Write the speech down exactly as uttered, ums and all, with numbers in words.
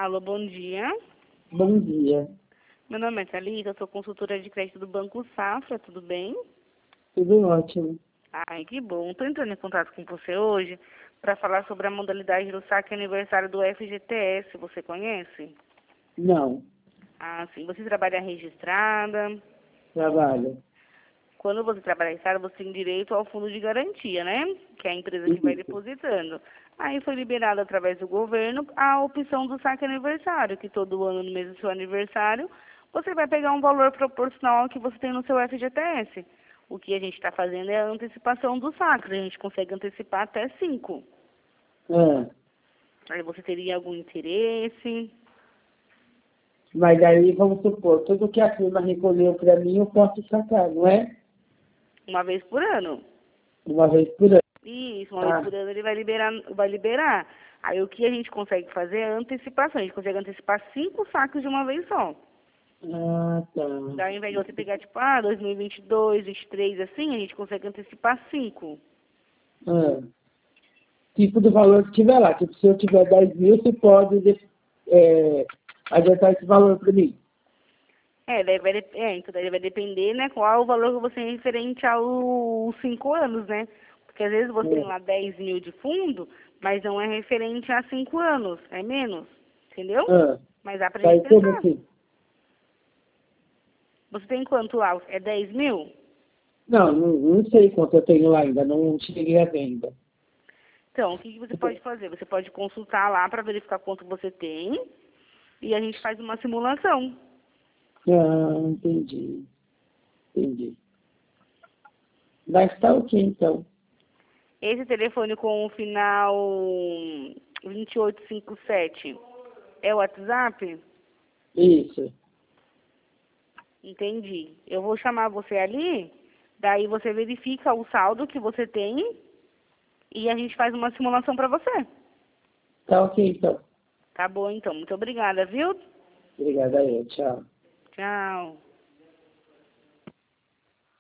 Alô, bom dia. Bom dia. Meu nome é Thalita, eu sou consultora de crédito do Banco Safra, tudo bem? Tudo ótimo. Ai, que bom. Estou entrando em contato com você hoje para falar sobre a modalidade do saque aniversário do F G T S. Você conhece? Não, Ah, sim. Você trabalha registrada. trabalho. Quando você trabalha registrada, você tem direito ao fundo de garantia, né? Que é a empresa que vai Isso. depositando. Aí foi liberado através do governo a opção do saque aniversário, que todo ano, no mês do seu aniversário, você vai pegar um valor proporcional ao que você tem no seu F G T S. O que a gente está fazendo é a antecipação dos saques. A gente consegue antecipar até cinco. É. Aí você teria algum interesse? Mas aí, vamos supor, tudo que a firma recolheu para mim, eu posso sacar, não é? Uma vez por ano. Uma vez por ano. Isso, uma vez Ah, por ano ele vai liberar, vai liberar. Aí o que a gente consegue fazer é a antecipação. A gente consegue antecipar cinco saques de uma vez só. ah tá. Daí, ao invés de você pegar, tipo, ah, dois mil e vinte e dois, vinte e três, assim, a gente consegue antecipar cinco. Ah. Tipo do valor que tiver lá. Tipo, se eu tiver dez mil, você pode é, adiantar esse valor para mim. É, daí vai, dep- é, então daí vai depender, né, qual o valor que você tem referente aos cinco anos, né? Porque às vezes você tem É. lá dez mil de fundo, mas não é referente a cinco anos, é menos, entendeu? Ah. Mas dá pra gente Daí como tentar. assim? Você tem quanto lá? É dez mil? Não, não, não sei quanto eu tenho lá ainda, não cheguei à venda. Então, o que que você pode fazer? Você pode consultar lá para verificar quanto você tem e a gente faz uma simulação. Ah, entendi. Entendi. Vai estar ok, então. Esse telefone com o final vinte e oito cinquenta e sete é o WhatsApp? Isso. Entendi. Eu vou chamar você ali, daí você verifica o saldo que você tem e a gente faz uma simulação para você. Tá ok, então. Tá bom, então. Muito obrigada, viu? Obrigada aí, tchau. Tchau.